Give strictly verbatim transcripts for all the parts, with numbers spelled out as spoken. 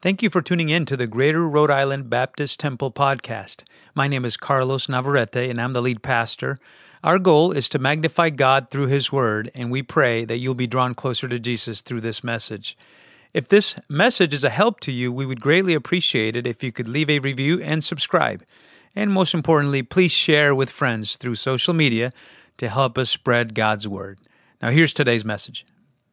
Thank you for tuning in to the Greater Rhode Island Baptist Temple podcast. My name is Carlos Navarrete, and I'm the lead pastor. Our goal is to magnify God through His Word, and we pray that you'll be drawn closer to Jesus through this message. If this message is a help to you, we would greatly appreciate it if you could leave a review and subscribe. And most importantly, please share with friends through social media to help us spread God's Word. Now here's today's message.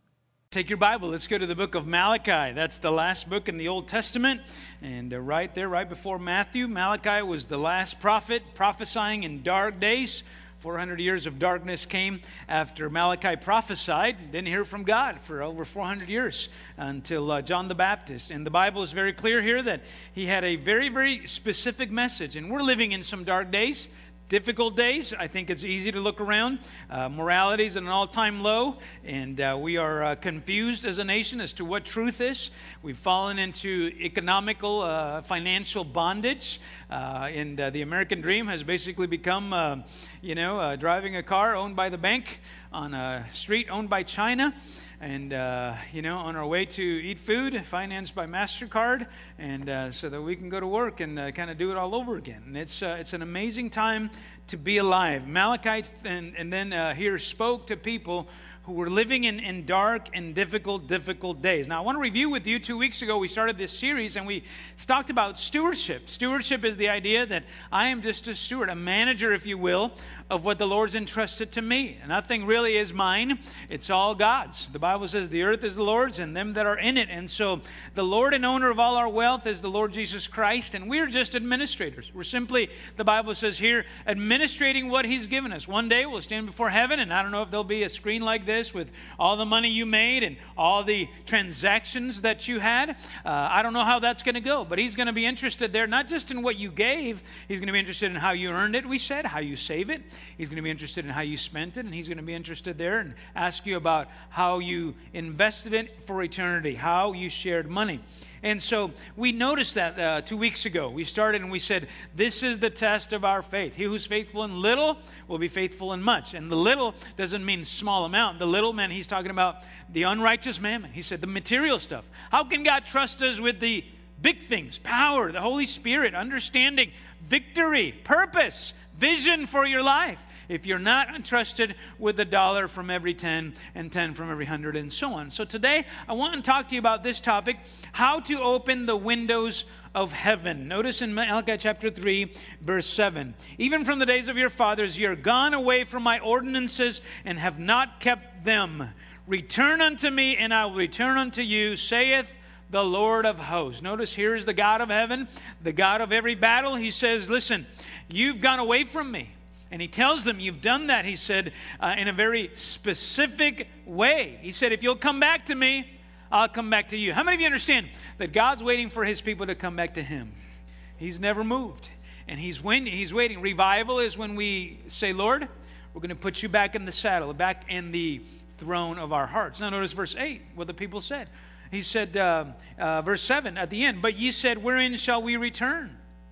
Take your Bible. Let's go to the book of Malachi. That's the last book in the Old Testament. And uh, right there, right before Matthew, Malachi was the last prophet prophesying in dark days. four hundred years of darkness came after Malachi prophesied. Didn't hear from God for over four hundred years until uh, John the Baptist. And the Bible is very clear here that he had a very, very specific message. And we're living in some dark days. Difficult days. I think it's easy to look around. Uh, morality is at an all-time low, and uh, we are uh, confused as a nation as to what truth is. We've fallen into economical, uh, financial bondage, uh, and uh, the American dream has basically become, uh, you know, uh, driving a car owned by the bank on a street owned by China. And, uh, you know, on our way to eat food, financed by MasterCard, and uh, so that we can go to work and uh, kind of do it all over again. And it's uh, it's an amazing time to be alive. Malachi and, and then uh, here spoke to people who were living in, in dark and difficult, difficult days. Now, I want to review with you. Two weeks ago, we started this series, and we talked about stewardship. Stewardship is the idea that I am just a steward, a manager, if you will, of what the Lord's entrusted to me. Nothing really is mine. It's all God's. The Bible says the earth is the Lord's and them that are in it. And so the Lord and owner of all our wealth is the Lord Jesus Christ, and we're just administrators. We're simply, the Bible says here, administrating what He's given us. One day we'll stand before heaven, and I don't know if there'll be a screen like this with all the money you made and all the transactions that you had. Uh, I don't know how that's going to go, but He's going to be interested there, not just in what you gave. He's going to be interested in how you earned it, we said, how you save it. He's going to be interested in how you spent it, and He's going to be interested there and ask you about how you invested it for eternity, how you shared money. And so we noticed that uh, two weeks ago. We started and we said, this is the test of our faith. He who's faithful in little will be faithful in much. And the little doesn't mean small amount. The little man, He's talking about the unrighteous mammon. He said the material stuff. How can God trust us with the big things? Power, the Holy Spirit, understanding, victory, purpose, vision for your life, if you're not entrusted with a dollar from every ten and ten from every hundred and so on. So today I want to talk to you about this topic, how to open the windows of heaven. Notice in Malachi chapter three, verse seven, even from the days of your fathers, ye are gone away from my ordinances and have not kept them. Return unto me, and I will return unto you, saith the Lord of hosts. Notice here is the God of heaven, the God of every battle. He says, listen, you've gone away from me. And He tells them, you've done that, He said, uh, in a very specific way. He said, if you'll come back to me, I'll come back to you. How many of you understand that God's waiting for His people to come back to Him? He's never moved. And He's, when, he's waiting. Revival is when we say, Lord, we're going to put you back in the saddle, back in the throne of our hearts. Now notice verse eight, what the people said. He said, uh, uh, verse seven at the end, but ye said, wherein shall we return?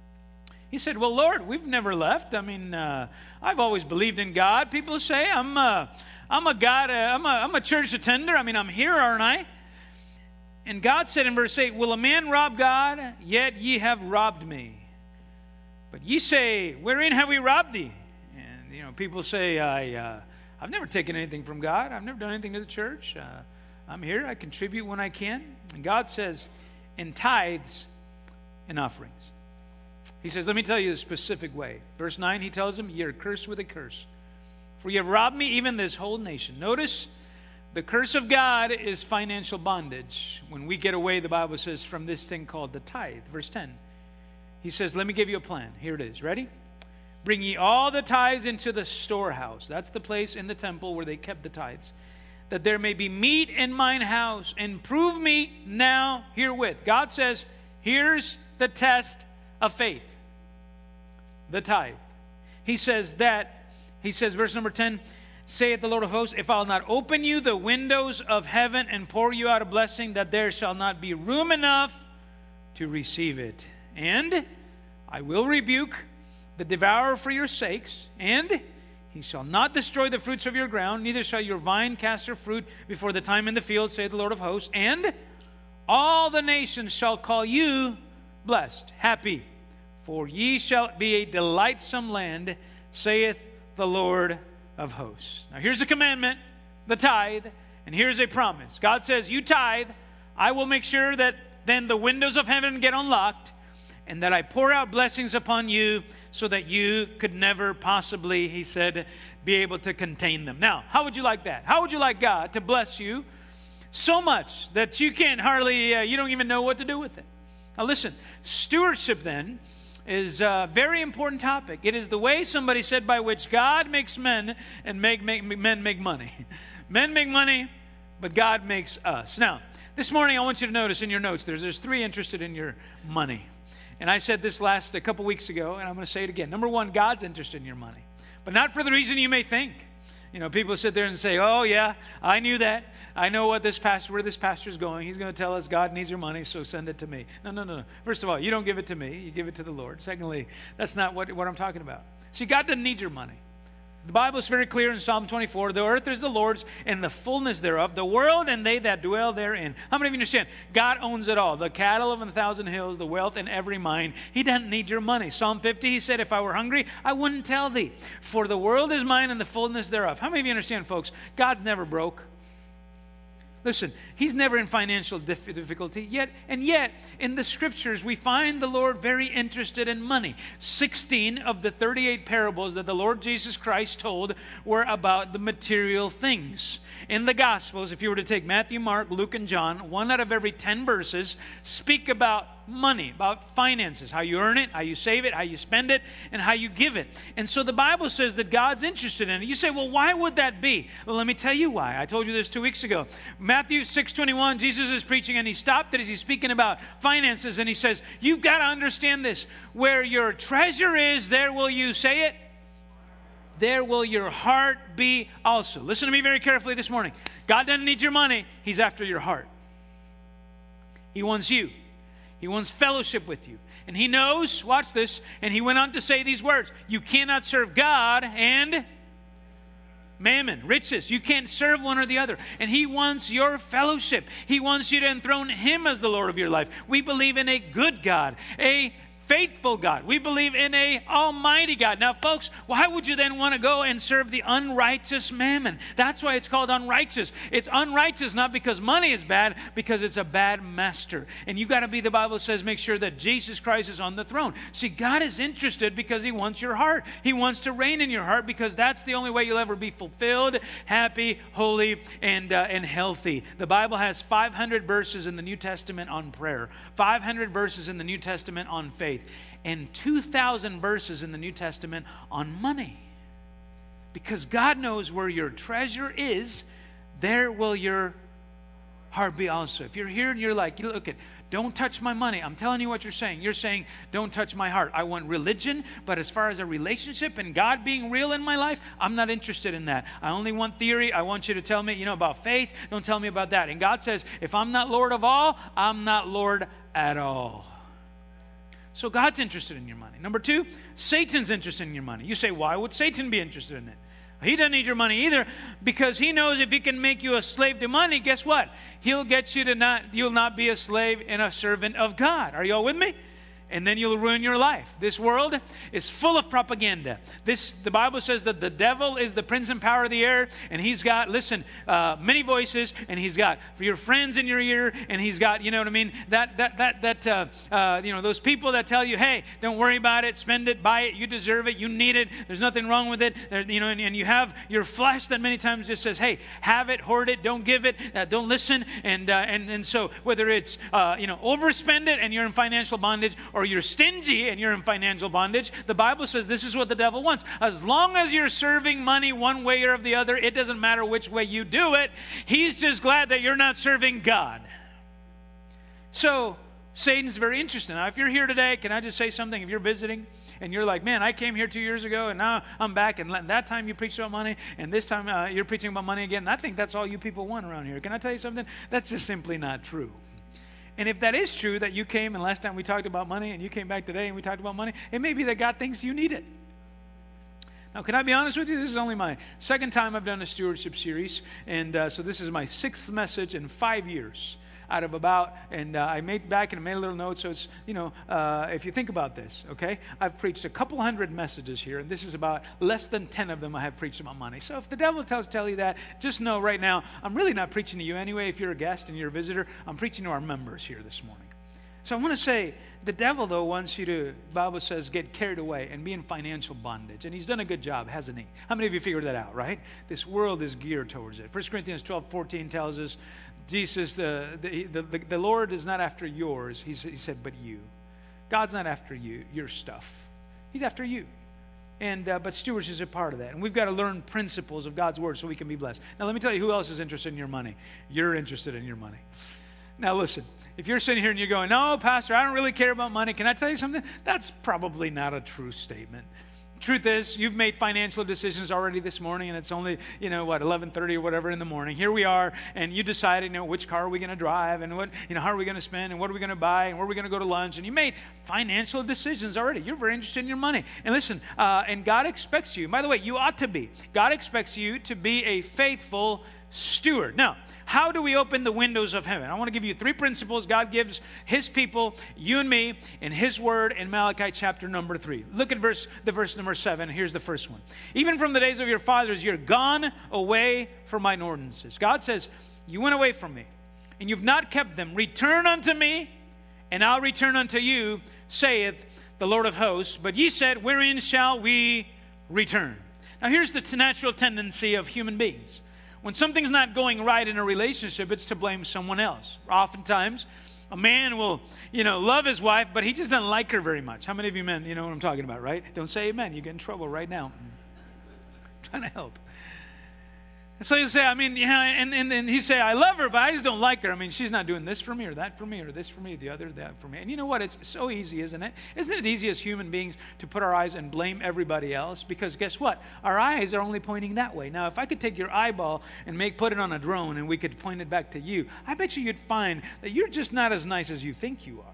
He said, well, Lord, we've never left. I mean, uh, I've always believed in God. People say, I'm a, I'm a God, uh, I'm, a, I'm a church attender. I mean, I'm here, aren't I? And God said in verse eight, will a man rob God? Yet ye have robbed me. But ye say, wherein have we robbed thee? And, you know, people say, I, uh, I've never taken anything from God. I've never done anything to the church. Uh, I'm here. I contribute when I can. And God says, in tithes and offerings. He says, let me tell you the specific way. Verse nine, He tells them, you're cursed with a curse. For you have robbed me, even this whole nation. Notice, the curse of God is financial bondage. When we get away, the Bible says, from this thing called the tithe. Verse ten, He says, let me give you a plan. Here it is. Ready? Bring ye all the tithes into the storehouse. That's the place in the temple where they kept the tithes. That there may be meat in mine house. And prove me now herewith. God says, here's the test of faith. The tithe. He says that, he says, verse number ten, saith the Lord of hosts, if I'll not open you the windows of heaven and pour you out a blessing, that there shall not be room enough to receive it. And I will rebuke the devourer for your sakes, and he shall not destroy the fruits of your ground, neither shall your vine cast her fruit before the time in the field, saith the Lord of hosts. And all the nations shall call you blessed, happy, for ye shall be a delightsome land, saith the Lord of hosts. Now here's a commandment, the tithe, and here's a promise. God says, you tithe, I will make sure that then the windows of heaven get unlocked, and that I pour out blessings upon you so that you could never possibly, he said, be able to contain them. Now, how would you like that? How would you like God to bless you so much that you can't hardly, uh, you don't even know what to do with it? Now listen, stewardship then is a very important topic. It is the way, somebody said, by which God makes men and make, make men make money. Men make money, but God makes us. Now, this morning I want you to notice in your notes, there's, there's three interested in your money. And I said this last a couple weeks ago, and I'm going to say it again. Number one, God's interested in your money, but not for the reason you may think. You know, people sit there and say, oh, yeah, I knew that. I know what this pastor, where this pastor is going. He's going to tell us God needs your money, so send it to me. No, no, no. First of all, you don't give it to me. You give it to the Lord. Secondly, that's not what, what I'm talking about. See, God doesn't need your money. The Bible is very clear in Psalm twenty-four, the earth is the Lord's and the fullness thereof, the world and they that dwell therein. How many of you understand? God owns it all. The cattle of a thousand hills, the wealth in every mine. He doesn't need your money. Psalm fifty, he said, if I were hungry, I wouldn't tell thee. For the world is mine and the fullness thereof. How many of you understand, folks? God's never broke. Listen, he's never in financial difficulty, yet, and yet in the scriptures we find the Lord very interested in money. sixteen of the thirty-eight parables that the Lord Jesus Christ told were about the material things. In the Gospels, if you were to take Matthew, Mark, Luke, and John, one out of every ten verses speak about money, about finances, how you earn it, how you save it, how you spend it, and how you give it. And so the Bible says that God's interested in it. You say, well, why would that be? Well, let me tell you why. I told you this two weeks ago. Matthew six twenty-one, Jesus is preaching, and he stopped it as he's speaking about finances, and he says, you've got to understand this. Where your treasure is, there will you, say it, there will your heart be also. Listen to me very carefully this morning. God doesn't need your money. He's after your heart. He wants you. He wants fellowship with you. And he knows, watch this, and he went on to say these words, you cannot serve God and mammon, riches. You can't serve one or the other. And he wants your fellowship. He wants you to enthrone him as the Lord of your life. We believe in a good God, a faithful God. We believe in a almighty God. Now, folks, why would you then want to go and serve the unrighteous mammon? That's why it's called unrighteous. It's unrighteous not because money is bad, because it's a bad master. And you got to be, the Bible says, make sure that Jesus Christ is on the throne. See, God is interested because he wants your heart. He wants to reign in your heart because that's the only way you'll ever be fulfilled, happy, holy, and, uh, and healthy. The Bible has five hundred verses in the New Testament on prayer, five hundred verses in the New Testament on faith, and two thousand verses in the New Testament on money. Because God knows where your treasure is, there will your heart be also. If you're here and you're like, look at, don't touch my money. I'm telling you what you're saying. You're saying, don't touch my heart. I want religion, but as far as a relationship and God being real in my life, I'm not interested in that. I only want theory. I want you to tell me, you know, about faith. Don't tell me about that. And God says, if I'm not Lord of all, I'm not Lord at all. So God's interested in your money. Number two, Satan's interested in your money. You say, why would Satan be interested in it? He doesn't need your money either, because he knows if he can make you a slave to money, guess what? He'll get you to not, you'll not be a slave and a servant of God. Are you all with me? And then you'll ruin your life. This world is full of propaganda. This, the Bible says that the devil is the prince and power of the air, and he's got, listen, uh, many voices, and he's got for your friends in your ear, and he's got, you know what I mean, that, that, that, that, uh, uh, you know, those people that tell you, hey, don't worry about it, spend it, buy it, you deserve it, you need it, there's nothing wrong with it, there, you know, and, and you have your flesh that many times just says, hey, have it, hoard it, don't give it, uh, don't listen, and, uh, and, and so whether it's, uh, you know, overspend it and you're in financial bondage, or you're stingy and you're in financial bondage, the Bible says this is what the devil wants. As long as you're serving money one way or the other, it doesn't matter which way you do it. He's just glad that you're not serving God. So Satan's very interested. Now, if you're here today, can I just say something? If you're visiting and you're like, man, I came here two years ago and now I'm back, and that time you preached about money and this time uh, you're preaching about money again, and I think that's all you people want around here. Can I tell you something? That's just simply not true. And if that is true, that you came and last time we talked about money and you came back today and we talked about money, it may be that God thinks you need it. Now, can I be honest with you? This is only my second time I've done a stewardship series, and uh, so this is my sixth message in five years. out of about, and uh, I made back and I made a little note. So it's, you know, uh, if you think about this, okay, I've preached a couple hundred messages here, and this is about less than ten of them I have preached about money. So if the devil tells tell you that, just know right now, I'm really not preaching to you anyway. If you're a guest and you're a visitor, I'm preaching to our members here this morning. So I want to say, the devil, though, wants you to, the Bible says, get carried away and be in financial bondage. And he's done a good job, hasn't he? How many of you figured that out, right? This world is geared towards it. First Corinthians twelve fourteen tells us, Jesus, uh, the, the, the, the Lord is not after yours, he, he said, but you. God's not after you, your stuff. He's after you. And uh, but stewardship is a part of that. And we've got to learn principles of God's word so we can be blessed. Now, let me tell you who else is interested in your money. You're interested in your money. Now, listen, if you're sitting here and you're going, no, Pastor, I don't really care about money. Can I tell you something? That's probably not a true statement. Truth is, you've made financial decisions already this morning, and it's only, you know, what, eleven thirty or whatever in the morning. Here we are, and you decided, you know, which car are we going to drive, and what, you know, how are we going to spend, and what are we going to buy, and where are we going to go to lunch, and you made financial decisions already. You're very interested in your money. And listen, uh, and God expects you, by the way, you ought to be. God expects you to be a faithful steward. Now, how do we open the windows of heaven? I want to give you three principles God gives his people, you and me, in his word in Malachi chapter number three. Look at verse, the verse number seven. Here's the first one. Even from the days of your fathers, you're gone away from mine ordinances. God says, you went away from me, and you've not kept them. Return unto me, and I'll return unto you, saith the Lord of hosts. But ye said, wherein shall we return? Now here's the natural tendency of human beings. When something's not going right in a relationship, it's to blame someone else. Oftentimes, a man will, you know, love his wife, but he just doesn't like her very much. How many of you men, you know what I'm talking about, right? Don't say amen. You get in trouble right now. I'm trying to help. And so you say, I mean, yeah, and, and, and he say, I love her, but I just don't like her. I mean, she's not doing this for me or that for me or this for me, the other, that for me. And you know what? It's so easy, isn't it? Isn't it easy as human beings to put our eyes and blame everybody else? Because guess what? Our eyes are only pointing that way. Now, if I could take your eyeball and make put it on a drone and we could point it back to you, I bet you you'd find that you're just not as nice as you think you are.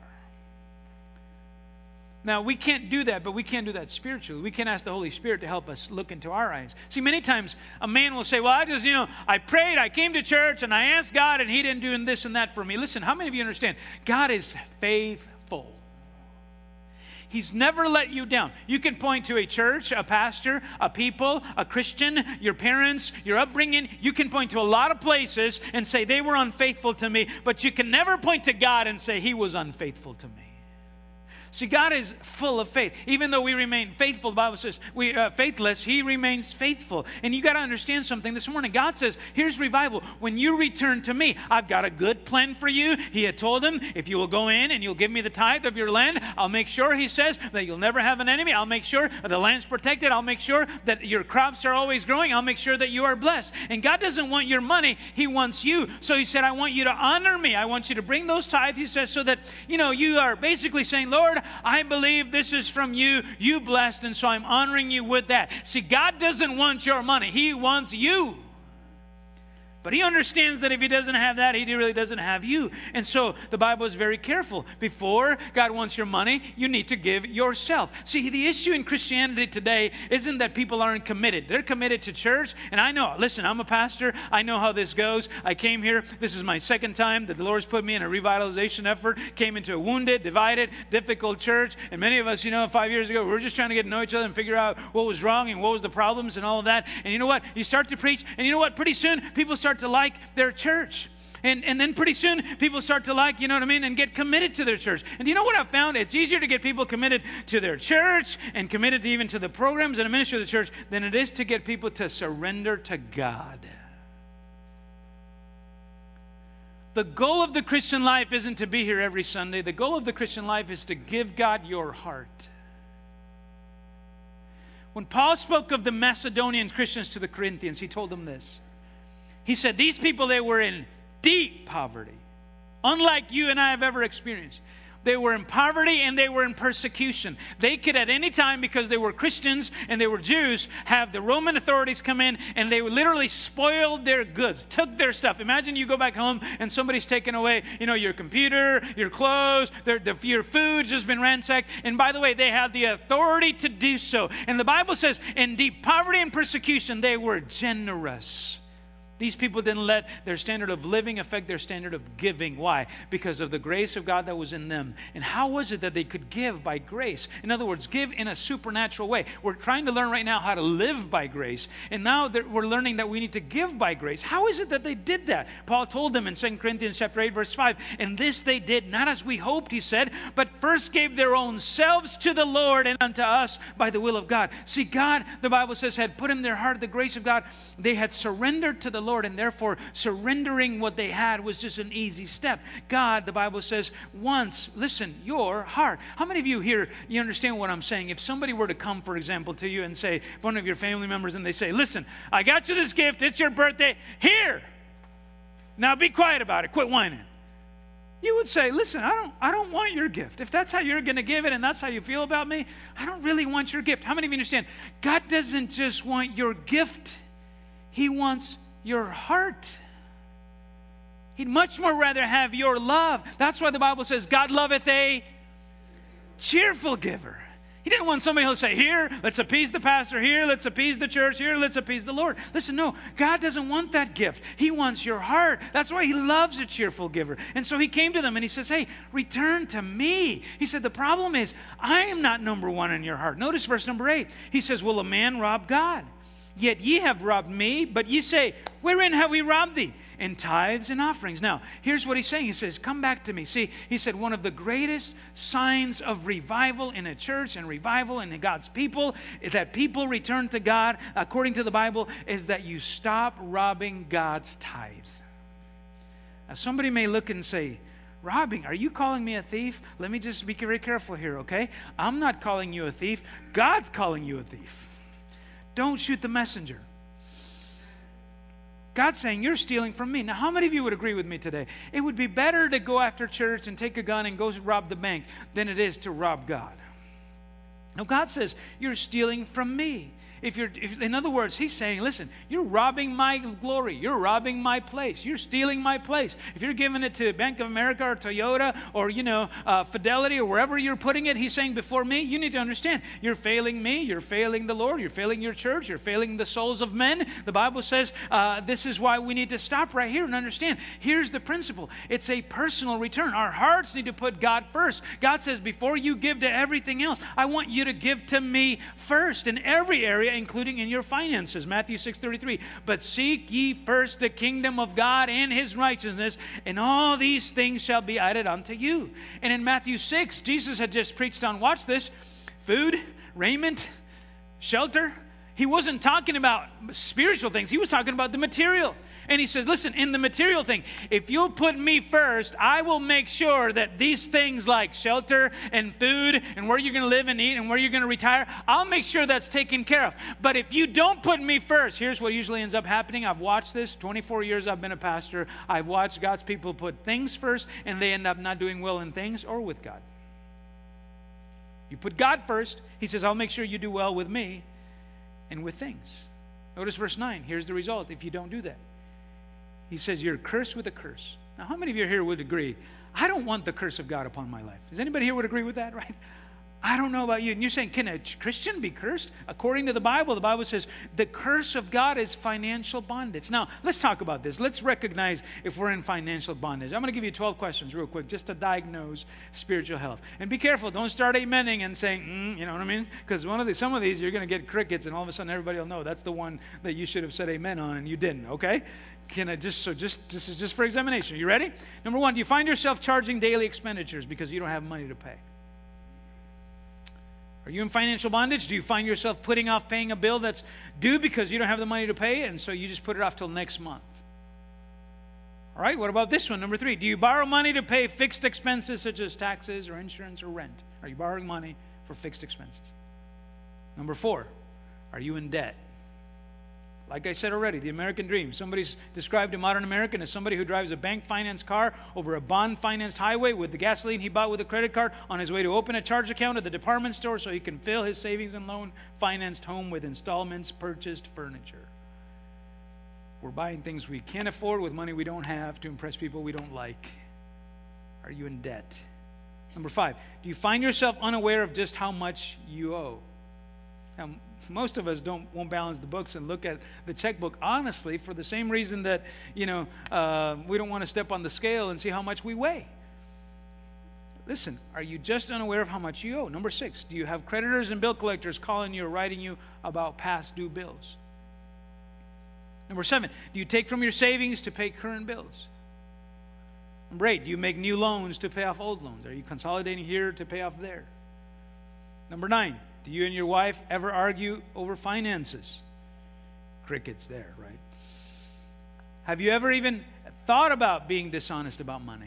Now, we can't do that, but we can't do that spiritually. We can ask the Holy Spirit to help us look into our eyes. See, many times a man will say, well, I just, you know, I prayed, I came to church, and I asked God, and he didn't do this and that for me. Listen, how many of you understand? God is faithful. He's never let you down. You can point to a church, a pastor, a people, a Christian, your parents, your upbringing. You can point to a lot of places and say they were unfaithful to me, but you can never point to God and say he was unfaithful to me. See, God is full of faith. Even though we remain faithful, the Bible says, we are uh, faithless, he remains faithful. And you got to understand something this morning. God says, here's revival. When you return to me, I've got a good plan for you. He had told him, if you will go in and you'll give me the tithe of your land, I'll make sure, he says, that you'll never have an enemy. I'll make sure the land's protected. I'll make sure that your crops are always growing. I'll make sure that you are blessed. And God doesn't want your money. He wants you. So he said, I want you to honor me. I want you to bring those tithes, he says, so that, you know, you are basically saying, Lord, I believe this is from you. You blessed, and so I'm honoring you with that. See, God doesn't want your money. He wants you. But he understands that if he doesn't have that, he really doesn't have you. And so the Bible is very careful. Before God wants your money, you need to give yourself. See, the issue in Christianity today isn't that people aren't committed. They're committed to church. And I know, listen, I'm a pastor. I know how this goes. I came here. This is my second time that the Lord's put me in a revitalization effort. Came into a wounded, divided, difficult church. And many of us, you know, five years ago, we were just trying to get to know each other and figure out what was wrong and what was the problems and all of that. And you know what? You start to preach. And you know what? Pretty soon, people start to like their church. And, and then pretty soon people start to like, you know what I mean, and get committed to their church. And you know what I've found? It's easier to get people committed to their church and committed to even to the programs and the ministry of the church than it is to get people to surrender to God. The goal of the Christian life isn't to be here every Sunday. The goal of the Christian life is to give God your heart. When Paul spoke of the Macedonian Christians to the Corinthians, he told them this. He said, these people, they were in deep poverty, unlike you and I have ever experienced. They were in poverty and they were in persecution. They could at any time, because they were Christians and they were Jews, have the Roman authorities come in and they literally spoiled their goods, took their stuff. Imagine you go back home and somebody's taken away, you know, your computer, your clothes, their, the, your food's just been ransacked. And by the way, they had the authority to do so. And the Bible says in deep poverty and persecution, they were generous. These people didn't let their standard of living affect their standard of giving. Why? Because of the grace of God that was in them. And how was it that they could give by grace? In other words, give in a supernatural way. We're trying to learn right now how to live by grace. And now that we're learning that we need to give by grace. How is it that they did that? Paul told them in Second Corinthians chapter eight, verse five, and this they did, not as we hoped, he said, but first gave their own selves to the Lord and unto us by the will of God. See, God, the Bible says, had put in their heart the grace of God. They had surrendered to the Lord, and therefore surrendering what they had was just an easy step. God, the Bible says, wants, listen, your heart. How many of you here, you understand what I'm saying? If somebody were to come, for example, to you and say, one of your family members, and they say, listen, I got you this gift, it's your birthday, here. Now be quiet about it, quit whining. You would say, listen, I don't, I don't want your gift. If that's how you're going to give it and that's how you feel about me, I don't really want your gift. How many of you understand? God doesn't just want your gift. He wants your heart. He'd much more rather have your love. That's why the Bible says, God loveth a cheerful giver. He didn't want somebody who'll say, here, let's appease the pastor. Here, let's appease the church. Here, let's appease the Lord. Listen, no, God doesn't want that gift. He wants your heart. That's why he loves a cheerful giver. And so he came to them and he says, hey, return to me. He said, the problem is, I am not number one in your heart. Notice verse number eight. He says, will a man rob God? Yet ye have robbed me, but ye say, wherein have we robbed thee? In tithes and offerings. Now, here's what he's saying. He says, come back to me. See, he said one of the greatest signs of revival in a church and revival in God's people, that people return to God, according to the Bible, is that you stop robbing God's tithes. Now, somebody may look and say, robbing, are you calling me a thief? Let me just be very careful here, okay? I'm not calling you a thief. God's calling you a thief. Don't shoot the messenger. God's saying, you're stealing from me. Now, how many of you would agree with me today? It would be better to go after church and take a gun and go rob the bank than it is to rob God. Now, God says, you're stealing from me. If you're, if, in other words, he's saying, listen, you're robbing my glory. You're robbing my place. You're stealing my place. If you're giving it to Bank of America or Toyota or, you know, uh, Fidelity or wherever you're putting it, he's saying before me, you need to understand, you're failing me. You're failing the Lord. You're failing your church. You're failing the souls of men. The Bible says uh, this is why we need to stop right here and understand. Here's the principle. It's a personal return. Our hearts need to put God first. God says, before you give to everything else, I want you to give to me first in every area, including in your finances. Matthew six thirty-three. But seek ye first the kingdom of God and his righteousness, and all these things shall be added unto you. And in Matthew six, Jesus had just preached on, watch this, food, raiment, shelter. He wasn't talking about spiritual things. He was talking about the material. And he says, listen, in the material thing, if you'll put me first, I will make sure that these things like shelter and food and where you're going to live and eat and where you're going to retire, I'll make sure that's taken care of. But if you don't put me first, here's what usually ends up happening. I've watched this. twenty-four years I've been a pastor. I've watched God's people put things first, and they end up not doing well in things or with God. You put God first. He says, I'll make sure you do well with me and with things. Notice verse nine. Here's the result if you don't do that. He says, you're cursed with a curse. Now, how many of you here would agree? I don't want the curse of God upon my life. Does anybody here would agree with that, right? I don't know about you. And you're saying, can a Christian be cursed? According to the Bible, the Bible says the curse of God is financial bondage. Now, let's talk about this. Let's recognize if we're in financial bondage. I'm going to give you twelve questions real quick just to diagnose spiritual health. And be careful. Don't start amening and saying, mm, you know what I mean? Because one of these, some of these, you're going to get crickets, and all of a sudden everybody will know that's the one that you should have said amen on, and you didn't, okay? Can I just, so just, this is just for examination. Are you ready? Number one, do you find yourself charging daily expenditures because you don't have money to pay? Are you in financial bondage? Do you find yourself putting off paying a bill that's due because you don't have the money to pay, and so you just put it off till next month? All right, what about this one? Number three, do you borrow money to pay fixed expenses such as taxes or insurance or rent? Are you borrowing money for fixed expenses? Number four, are you in debt? Like I said already, the American dream. Somebody's described a modern American as somebody who drives a bank-financed car over a bond-financed highway with the gasoline he bought with a credit card on his way to open a charge account at the department store so he can fill his savings and loan-financed home with installments, purchased furniture. We're buying things we can't afford with money we don't have to impress people we don't like. Are you in debt? Number five, do you find yourself unaware of just how much you owe? Now, Most of us don't won't balance the books and look at the checkbook honestly for the same reason that, you know, uh, we don't want to step on the scale and see how much we weigh. Listen, are you just unaware of how much you owe? Number six, do you have creditors and bill collectors calling you or writing you about past due bills? Number seven, do you take from your savings to pay current bills? Number eight, do you make new loans to pay off old loans? Are you consolidating here to pay off there? Number nine, do you and your wife ever argue over finances? Crickets there, right? Have you ever even thought about being dishonest about money?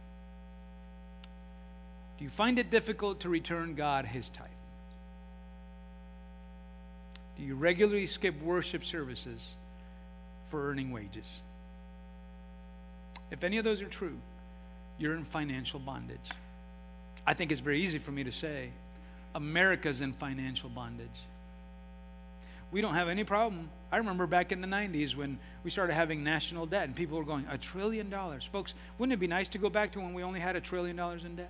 Do you find it difficult to return God His tithe? Do you regularly skip worship services for earning wages? If any of those are true, you're in financial bondage. I think it's very easy for me to say, America's in financial bondage. We don't have any problem. I remember back in the nineties when we started having national debt and people were going, a trillion dollars. Folks, wouldn't it be nice to go back to when we only had a trillion dollars in debt?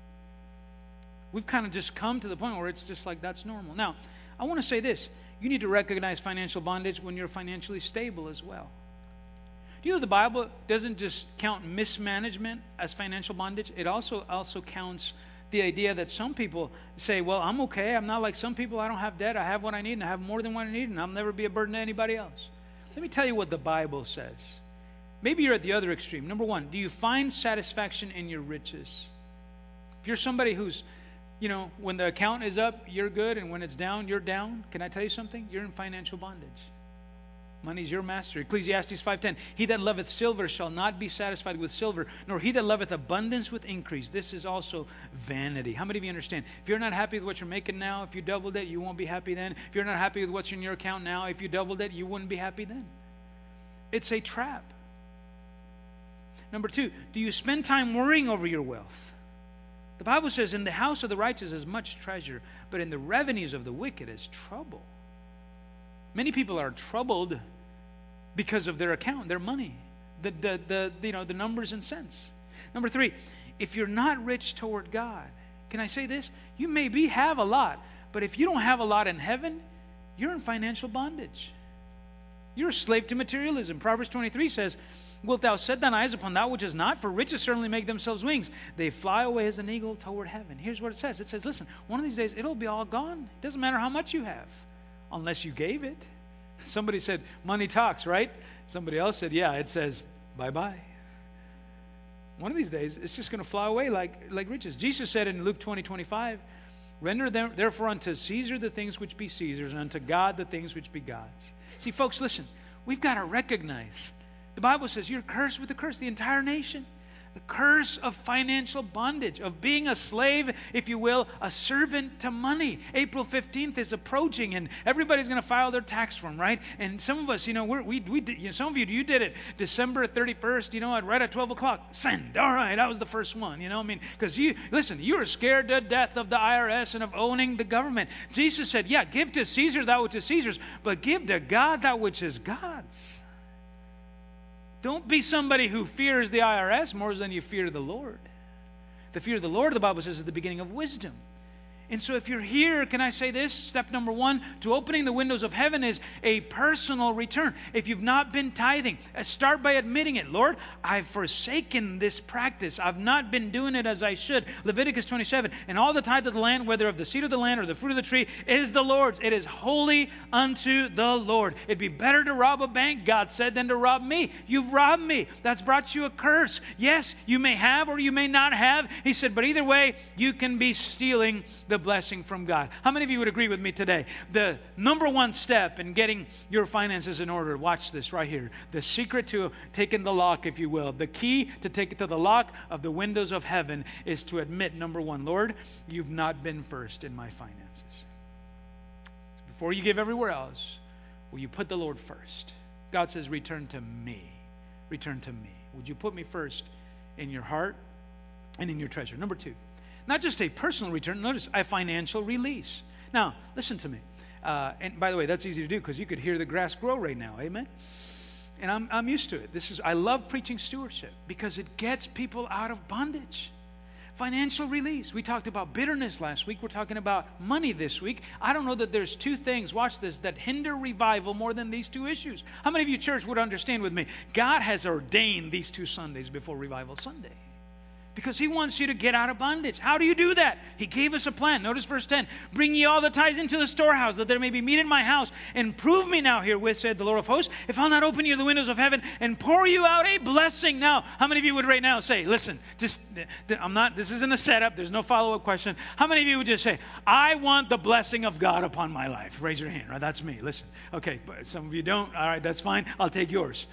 We've kind of just come to the point where it's just like that's normal. Now, I want to say this. You need to recognize financial bondage when you're financially stable as well. Do you know the Bible doesn't just count mismanagement as financial bondage? It also also counts the idea that some people say, well, I'm okay. I'm not like some people. I don't have debt. I have what I need, and I have more than what I need, and I'll never be a burden to anybody else. Let me tell you what the Bible says. Maybe you're at the other extreme. Number one, do you find satisfaction in your riches? If you're somebody who's, you know, when the account is up, you're good, and when it's down, you're down. Can I tell you something? You're in financial bondage. Money's your master. Ecclesiastes five ten, he that loveth silver shall not be satisfied with silver, nor he that loveth abundance with increase. This is also vanity. How many of you understand? If you're not happy with what you're making now, if you doubled it, you won't be happy then. If you're not happy with what's in your account now, if you doubled it, you wouldn't be happy then. It's a trap. Number two, do you spend time worrying over your wealth? The Bible says, in the house of the righteous is much treasure, but in the revenues of the wicked is trouble. Many people are troubled because of their account, their money, the, the, the, you know, the numbers and cents. Number three, if you're not rich toward God, can I say this? You maybe have a lot, but if you don't have a lot in heaven, you're in financial bondage. You're a slave to materialism. Proverbs twenty-three says, wilt thou set thine eyes upon that which is not? For riches certainly make themselves wings. They fly away as an eagle toward heaven. Here's what it says. It says, listen, one of these days it'll be all gone. It doesn't matter how much you have, unless you gave it. Somebody said, money talks, right? Somebody else said, yeah, it says, bye-bye. One of these days, it's just going to fly away like, like riches. Jesus said in Luke twenty twenty-five, render them, therefore unto Caesar the things which be Caesar's, and unto God the things which be God's. See, folks, listen, we've got to recognize, the Bible says you're cursed with a curse, the entire nation. The curse of financial bondage, of being a slave, if you will, a servant to money. April fifteenth is approaching, and everybody's going to file their tax form, right? And some of us, you know, we're, we we did, you know, some of you, you did it December thirty-first, you know, at right at twelve o'clock. Send. All right, I was the first one, you know. I mean, because you listen, you were scared to death of the I R S and of owning the government. Jesus said, "Yeah, give to Caesar that which is Caesar's, but give to God that which is God's." Don't be somebody who fears the I R S more than you fear the Lord. The fear of the Lord, the Bible says, is the beginning of wisdom. And so if you're here, can I say this? Step number one to opening the windows of heaven is a personal return. If you've not been tithing, start by admitting it. Lord, I've forsaken this practice. I've not been doing it as I should. Leviticus twenty-seven, and all the tithe of the land, whether of the seed of the land or the fruit of the tree, is the Lord's. It is holy unto the Lord. It'd be better to rob a bank, God said, than to rob me. You've robbed me. That's brought you a curse. Yes, you may have or you may not have. He said, but either way, you can be stealing the blessing from God. How many of you would agree with me today? The number one step in getting your finances in order, watch this right here. The secret to taking the lock, if you will, the key to take it to the lock of the windows of heaven is to admit, number one, Lord, you've not been first in my finances. Before you give everywhere else, will you put the Lord first? God says, return to me. Return to me. Would you put me first in your heart and in your treasure? Number two, not just a personal return, notice a financial release. Now, listen to me. Uh, and by the way, that's easy to do because you could hear the grass grow right now. Amen? And I'm, I'm used to it. This is I love preaching stewardship because it gets people out of bondage. Financial release. We talked about bitterness last week. We're talking about money this week. I don't know that there's two things, watch this, that hinder revival more than these two issues. How many of you, church, would understand with me? God has ordained these two Sundays before Revival Sunday, because he wants you to get out of bondage. How do you do that? He gave us a plan. Notice verse ten. Bring ye all the tithes into the storehouse, that there may be meat in my house. And prove me now herewith, said the Lord of hosts, if I'll not open you the windows of heaven and pour you out a blessing. Now, how many of you would right now say, listen, just, I'm not, this isn't a setup. There's no follow-up question. How many of you would just say, I want the blessing of God upon my life? Raise your hand. Right? That's me. Listen. Okay, but some of you don't. All right, that's fine. I'll take yours.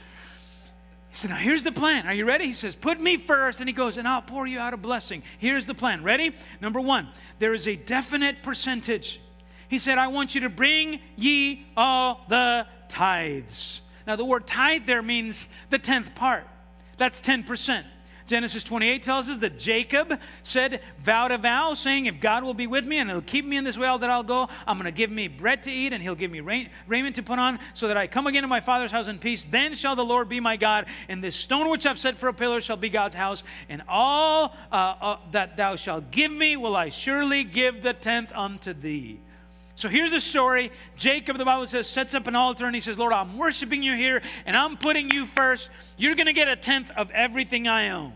He said, now here's the plan. Are you ready? He says, put me first. And he goes, and I'll pour you out a blessing. Here's the plan. Ready? Number one, there is a definite percentage. He said, I want you to bring ye all the tithes. Now the word tithe there means the tenth part. That's ten percent. Genesis twenty-eight tells us that Jacob said, vowed a vow, saying, if God will be with me and he'll keep me in this way all that I'll go, I'm going to give me bread to eat and he'll give me rain, raiment to put on, so that I come again to my father's house in peace. Then shall the Lord be my God, and this stone which I've set for a pillar shall be God's house, and all uh, uh, that thou shalt give me will I surely give the tenth unto thee. So here's the story. Jacob, the Bible says, sets up an altar and he says, Lord, I'm worshiping you here and I'm putting you first. You're going to get a tenth of everything I own.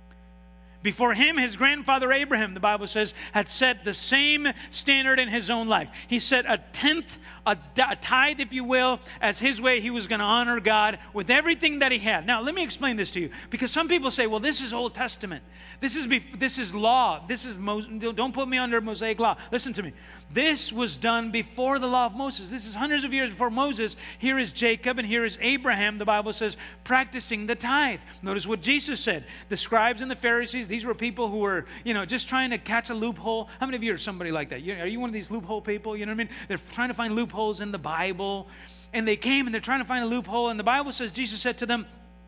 Before him, his grandfather Abraham, the Bible says, had set the same standard in his own life. He set a tenth, a, a tithe, if you will, as his way he was going to honor God with everything that he had. Now, let me explain this to you, because some people say, well, this is Old Testament. This is this is law. This is Mo- don't put me under Mosaic law. Listen to me. This was done before the law of Moses. This is hundreds of years before Moses. Here is Jacob and here is Abraham, the Bible says, practicing the tithe. Notice what Jesus said. The scribes and the Pharisees, these were people who were, you know, just trying to catch a loophole. How many of you are somebody like that? Are you one of these loophole people? You know what I mean? They're trying to find loopholes in the Bible. And they came and they're trying to find a loophole. And the Bible says, Jesus said to them,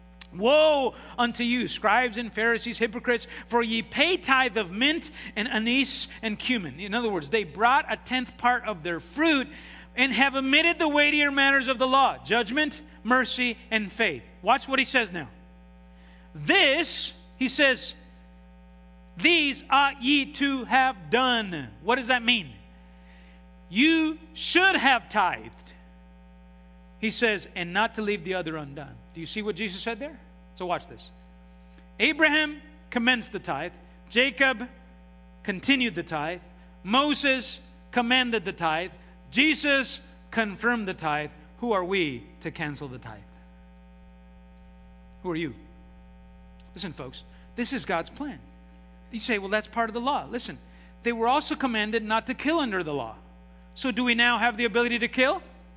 woe unto you, scribes and Pharisees, hypocrites, for ye pay tithe of mint and anise and cumin. In other words, they brought a tenth part of their fruit and have omitted the weightier matters of the law, judgment, mercy, and faith. Watch what he says now. This, he says, these ought ye to have done. What does that mean? You should have tithed. He says, and not to leave the other undone. Do you see what Jesus said there? So watch this. Abraham commenced the tithe. Jacob continued the tithe. Moses commanded the tithe. Jesus confirmed the tithe. Who are we to cancel the tithe? Who are you? Listen, folks, this is God's plan. You say, well, that's part of the law. Listen, they were also commanded not to kill under the law. So do we now have the ability to kill?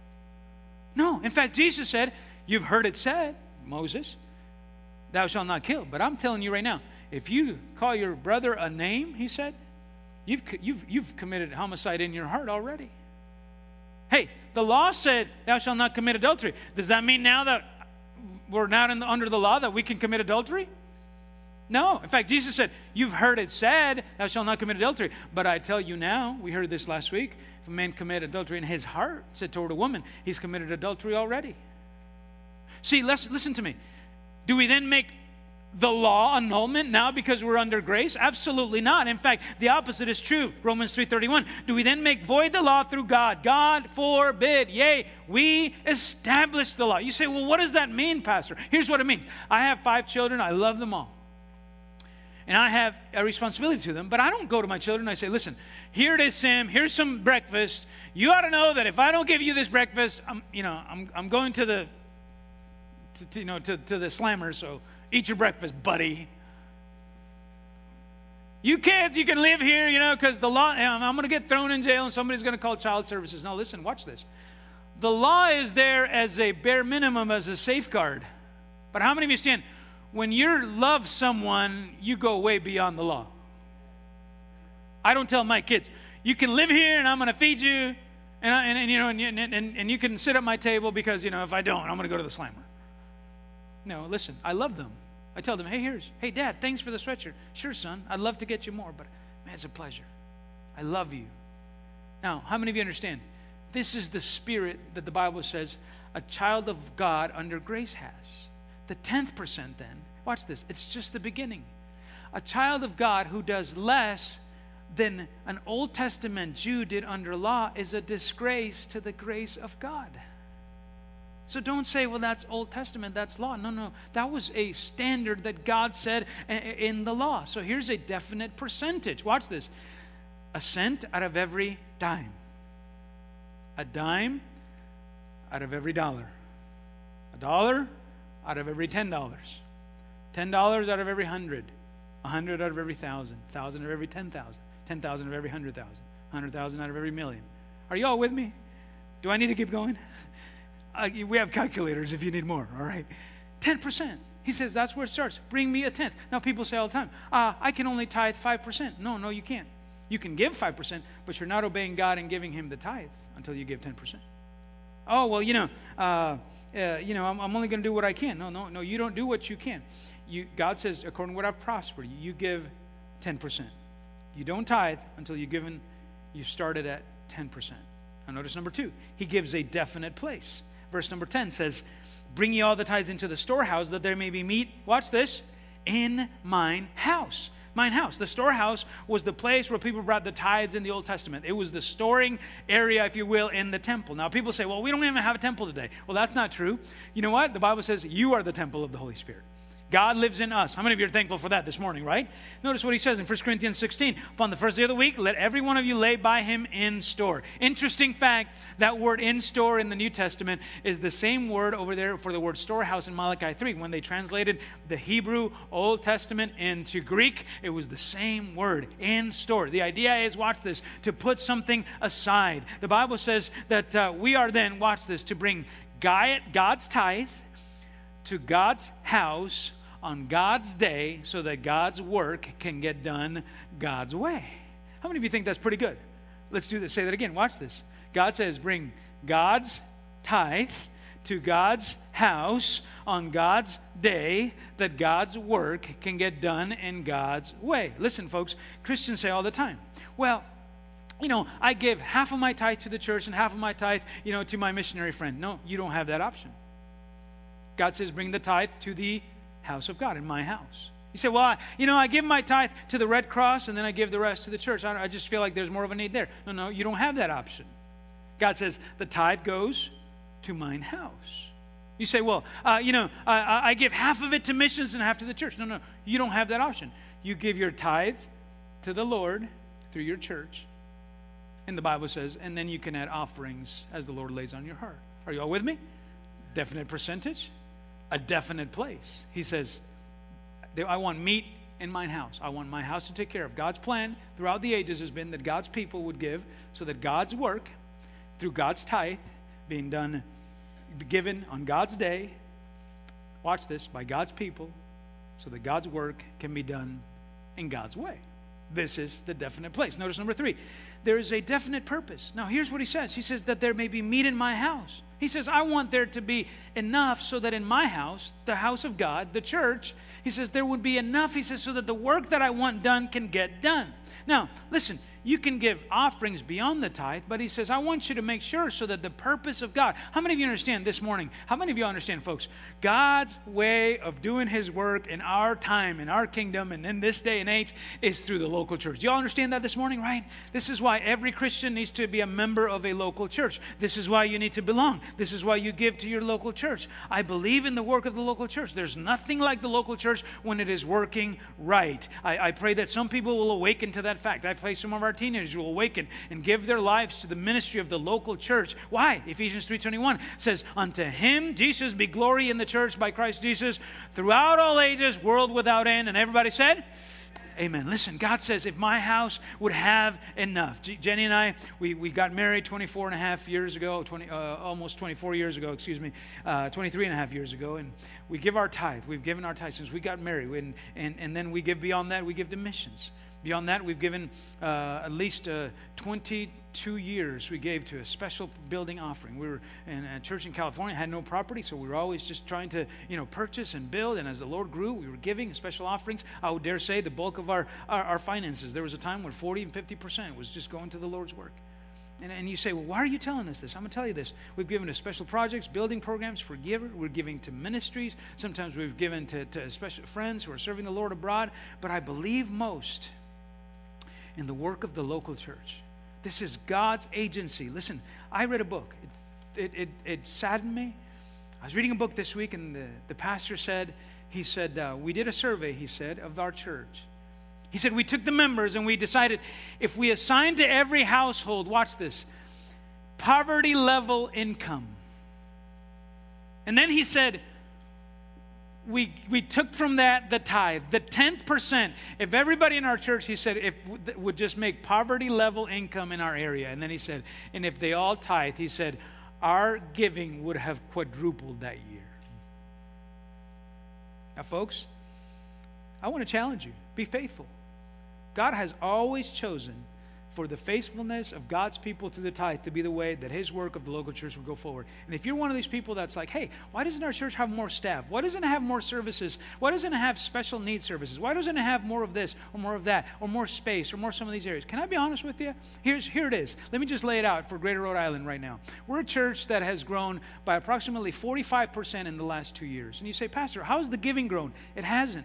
No. In fact, Jesus said, you've heard it said, Moses, thou shalt not kill. But I'm telling you right now, if you call your brother a name, he said, you've, you've, you've committed homicide in your heart already. Hey, the law said, thou shalt not commit adultery. Does that mean now that we're not in the, under the law that we can commit adultery? No. In fact, Jesus said, you've heard it said, thou shalt not commit adultery. But I tell you now, we heard this last week, if a man commit adultery in his heart, said toward a woman, he's committed adultery already. See, let's, listen to me. Do we then make the law annulment now because we're under grace? Absolutely not. In fact, the opposite is true. Romans three thirty-one. Do we then make void the law through God? God forbid. Yea, we establish the law. You say, well, what does that mean, Pastor? Here's what it means. I have five children. I love them all. And I have a responsibility to them, but I don't go to my children and I say, listen, here it is, Sam, here's some breakfast. You ought to know that if I don't give you this breakfast, I'm, you know, I'm, I'm going to the, to, to, you know, to, to the slammer, so eat your breakfast, buddy. You kids, you can live here, you know, because the law, I'm going to get thrown in jail and somebody's going to call child services. Now, listen, watch this. The law is there as a bare minimum, as a safeguard. But how many of you stand? When you love someone, you go way beyond the law. I don't tell my kids, you can live here and I'm going to feed you, and, I, and, and you know, and, and, and, and you can sit at my table because, you know, if I don't, I'm going to go to the slammer. No, listen, I love them. I tell them, hey, here's, hey, Dad, thanks for the sweatshirt. Sure, son, I'd love to get you more, but man, it's a pleasure. I love you. Now, how many of you understand? This is the spirit that the Bible says a child of God under grace has. The tenth percent then, watch this, it's just the beginning. a child of God who does less than an Old Testament Jew did under law is a disgrace to the grace of God. So don't say, well, that's Old Testament, that's law. No, no, that was a standard that God said in the law. So here's a definite percentage. Watch this. A cent out of every dime. A dime out of every dollar. A dollar out of every ten dollars. Ten dollars out of every hundred. A hundred out of every thousand. Thousand out of every ten thousand. Ten thousand out of every hundred thousand. Hundred thousand out of every million. Are you all with me? Do I need to keep going? Uh, we have calculators if you need more, all right? ten percent. He says that's where it starts. Bring me a tenth. Now people say all the time, uh, I can only tithe five percent. No, no, you can't. You can give five percent, but you're not obeying God and giving him the tithe until you give ten percent. Oh, well, you know, uh, uh, you know, I'm, I'm only going to do what I can. No, no, no, you don't do what you can. You, God says, according to what I've prospered, you give ten percent. You don't tithe until you've given, you started at ten percent. Now notice number two, he gives a definite place. Verse number ten says, bring ye all the tithes into the storehouse that there may be meat, watch this, in mine house. Mine house. The storehouse was the place where people brought the tithes in the Old Testament. It was the storing area, if you will, in the temple. Now people say, well, we don't even have a temple today. Well, that's not true. You know what? The Bible says you are the temple of the Holy Spirit. God lives in us. How many of you are thankful for that this morning, right? Notice what he says in First Corinthians sixteen. Upon the first day of the week, let every one of you lay by him in store. Interesting fact, that word in store in the New Testament is the same word over there for the word storehouse in Malachi three. When they translated the Hebrew Old Testament into Greek, it was the same word, in store. The idea is, watch this, to put something aside. The Bible says that uh, we are then, watch this, to bring God's tithe to God's house on God's day so that God's work can get done God's way. How many of you think that's pretty good? Let's do this. Say that again. Watch this. God says bring God's tithe to God's house on God's day that God's work can get done in God's way. Listen, folks, Christians say all the time, well, you know, I give half of my tithe to the church and half of my tithe, you know, to my missionary friend. No, you don't have that option. God says bring the tithe to the house of God, in my house. You say, well, I, you know, I give my tithe to the Red Cross and then I give the rest to the church. I, I just feel like there's more of a need there. No, no, you don't have that option. God says the tithe goes to mine house. You say, well, uh, you know, I, I give half of it to missions and half to the church. No, no, you don't have that option. You give your tithe to the Lord through your church, and the Bible says, and then you can add offerings as the Lord lays on your heart. Are you all with me? Definite percentage. A definite place. He says, I want meat in mine house. I want my house to take care of. God's plan throughout the ages has been that God's people would give so that God's work through God's tithe being done, given on God's day, watch this, by God's people, so that God's work can be done in God's way. This is the definite place. Notice number three, there is a definite purpose. Now here's what he says. He says that there may be meat in my house. He says, I want there to be enough so that in my house, the house of God, the church, he says there would be enough, he says, so that the work that I want done can get done. Now, listen, you can give offerings beyond the tithe, but he says, I want you to make sure so that the purpose of God. How many of you understand this morning? How many of you understand, folks? God's way of doing his work in our time, in our kingdom, and in this day and age is through the local church. Do you all understand that this morning, right? This is why every Christian needs to be a member of a local church. This is why you need to belong. This is why you give to your local church. I believe in the work of the local church. There's nothing like the local church when it is working right. I, I pray that some people will awaken to that fact. I pray some of our teenagers will awaken and give their lives to the ministry of the local church. Why? Ephesians three twenty-one says, unto him, Jesus, be glory in the church by Christ Jesus throughout all ages, world without end. And everybody said, amen. Listen, God says, if my house would have enough. G- Jenny and I, we, we got married twenty-four and a half years ago, twenty, uh, almost twenty-four years ago, excuse me, uh, twenty-three and a half years ago. And we give our tithe. We've given our tithe since we got married. And, and, and then we give beyond that, we give to missions. Beyond that, we've given uh, at least uh, twenty-two years we gave to a special building offering. We were in a church in California, had no property, so we were always just trying to, you know, purchase and build. And as the Lord grew, we were giving special offerings. I would dare say the bulk of our, our, our finances. There was a time when forty and fifty percent was just going to the Lord's work. And, and you say, well, why are you telling us this? I'm going to tell you this. We've given to special projects, building programs for giver. We're giving to ministries. Sometimes we've given to, to special friends who are serving the Lord abroad. But I believe most in the work of the local church. This is God's agency. Listen, I read a book. It, it, it, it saddened me. I was reading a book this week, and the, the pastor said, he said, uh, we did a survey, he said, of our church. He said, we took the members and we decided if we assigned to every household, watch this, poverty level income. And then he said, we we took from that the tithe, the tenth percent. If everybody in our church, he said, if would just make poverty level income in our area. And then he said, and if they all tithe, he said, our giving would have quadrupled that year. Now, folks, I want to challenge you. Be faithful. God has always chosen for the faithfulness of God's people through the tithe to be the way that his work of the local church will go forward. And if you're one of these people that's like, hey, why doesn't our church have more staff? Why doesn't it have more services? Why doesn't it have special needs services? Why doesn't it have more of this or more of that or more space or more some of these areas? Can I be honest with you? Here's, here it is. Let me just lay it out for Greater Rhode Island right now. We're a church that has grown by approximately forty-five percent in the last two years. And you say, Pastor, how has the giving grown? It hasn't.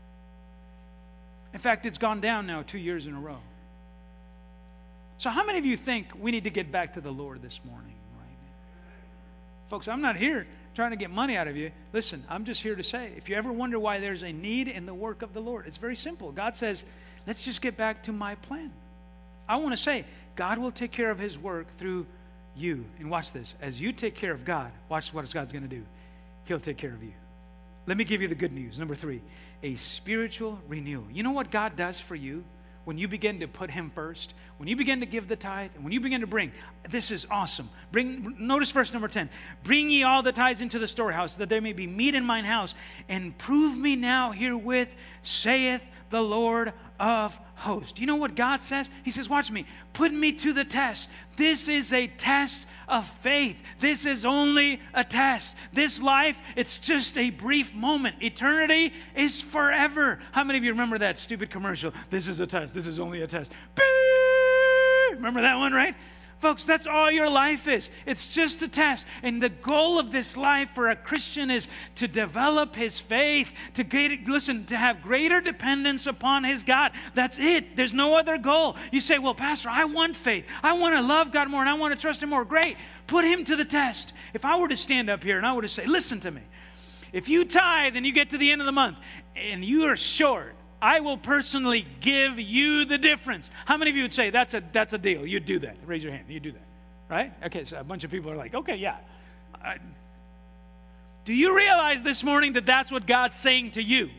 In fact, it's gone down now two years in a row. So how many of you think we need to get back to the Lord this morning? Right? Folks, I'm not here trying to get money out of you. Listen, I'm just here to say, if you ever wonder why there's a need in the work of the Lord, it's very simple. God says, let's just get back to my plan. I want to say, God will take care of his work through you. And watch this. As you take care of God, watch what God's going to do. He'll take care of you. Let me give you the good news. Number three, a spiritual renewal. You know what God does for you when you begin to put him first? When you begin to give the tithe, and when you begin to bring, this is awesome. Bring. Notice verse number ten. Bring ye all the tithes into the storehouse, that there may be meat in mine house, and prove me now herewith, saith the Lord of hosts. Do you know what God says? He says, watch me. Put me to the test. This is a test of faith. This is only a test. This life, it's just a brief moment. Eternity is forever. How many of you remember that stupid commercial? This is a test. This is only a test. Beep! Remember that one, right? Folks, that's all your life is. It's just a test. And the goal of this life for a Christian is to develop his faith, to get, listen, to have greater dependence upon his God. That's it. There's no other goal. You say, well, Pastor, I want faith. I want to love God more and I want to trust him more. Great. Put him to the test. If I were to stand up here and I were to say, listen to me. If you tithe and you get to the end of the month and you are short, I will personally give you the difference. How many of you would say that's a that's a deal? You'd do that. Raise your hand. You'd do that. Right? Okay, so a bunch of people are like, okay, yeah. I, do you realize this morning that that's what God's saying to you?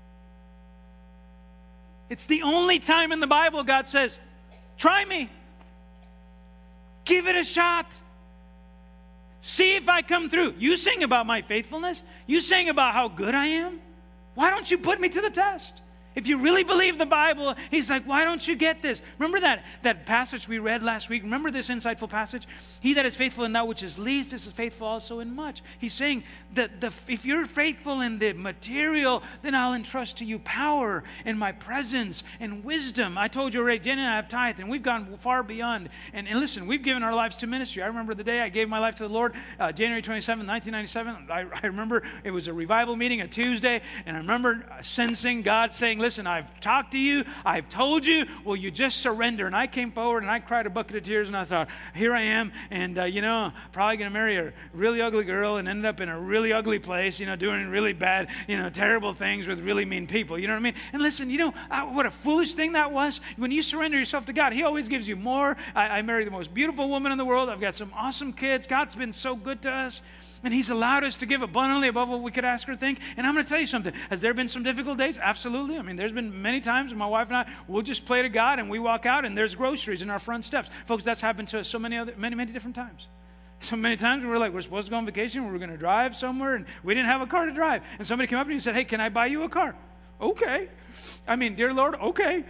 It's the only time in the Bible God says, try me. Give it a shot. See if I come through. You sing about my faithfulness. You sing about how good I am. Why don't you put me to the test? If you really believe the Bible, he's like, why don't you get this? Remember that, that passage we read last week? Remember this insightful passage? He that is faithful in that which is least is faithful also in much. He's saying that the, if you're faithful in the material, then I'll entrust to you power and my presence and wisdom. I told you already, Jen and I have tithe, and we've gone far beyond. And, and listen, we've given our lives to ministry. I remember the day I gave my life to the Lord, uh, January twenty-seventh, nineteen ninety-seven. I, I remember it was a revival meeting, a Tuesday, and I remember sensing God saying, listen, I've talked to you. I've told you. Will you just surrender? And I came forward and I cried a bucket of tears and I thought, here I am. And, uh, you know, probably going to marry a really ugly girl and ended up in a really ugly place, you know, doing really bad, you know, terrible things with really mean people. You know what I mean? And listen, you know, I, what a foolish thing that was. When you surrender yourself to God, he always gives you more. I, I married the most beautiful woman in the world. I've got some awesome kids. God's been so good to us. And he's allowed us to give abundantly above what we could ask or think. And I'm going to tell you something. Has there been some difficult days? Absolutely. I mean, there's been many times when my wife and I, we'll just play to God and we walk out and there's groceries in our front steps. Folks, that's happened to us so many other, many, many different times. So many times we were like, we're supposed to go on vacation. We were going to drive somewhere and we didn't have a car to drive. And somebody came up to me and said, hey, can I buy you a car? Okay. I mean, dear Lord, okay.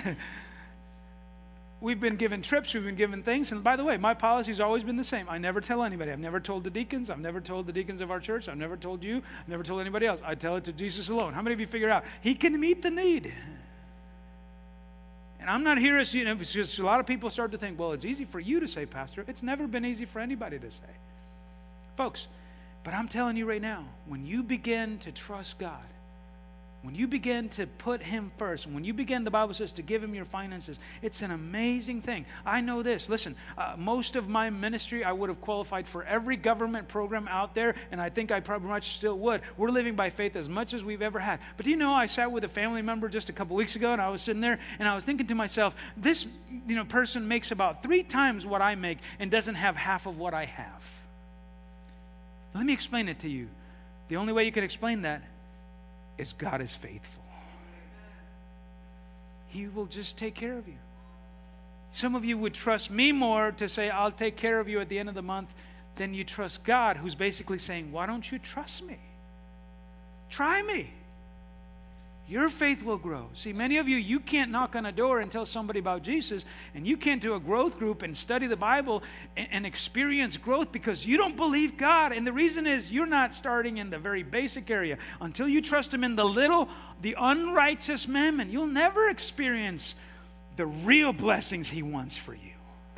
We've been given trips, we've been given things. And by the way, my policy's always been the same. I never tell anybody. I've never told the deacons. I've never told the deacons of our church. I've never told you. I've never told anybody else. I tell it to Jesus alone. How many of you figure out he can meet the need? And I'm not here as, you know, because a lot of people start to think, well, it's easy for you to say, Pastor. It's never been easy for anybody to say. Folks, but I'm telling you right now, when you begin to trust God, when you begin to put Him first, when you begin, the Bible says, to give Him your finances, it's an amazing thing. I know this. Listen, uh, most of my ministry, I would have qualified for every government program out there, and I think I probably much still would. We're living by faith as much as we've ever had. But do you know, I sat with a family member just a couple weeks ago, and I was sitting there, and I was thinking to myself, this you know person makes about three times what I make and doesn't have half of what I have. Let me explain it to you. The only way you can explain that is God is faithful. He will just take care of you. Some of you would trust me more to say, I'll take care of you at the end of the month, than you trust God, who's basically saying, why don't you trust me? Try me. Your faith will grow. See, many of you, you can't knock on a door and tell somebody about Jesus, and you can't do a growth group and study the Bible and, and experience growth because you don't believe God. And the reason is you're not starting in the very basic area. Until you trust Him in the little, the unrighteous mammon, you'll never experience the real blessings He wants for you.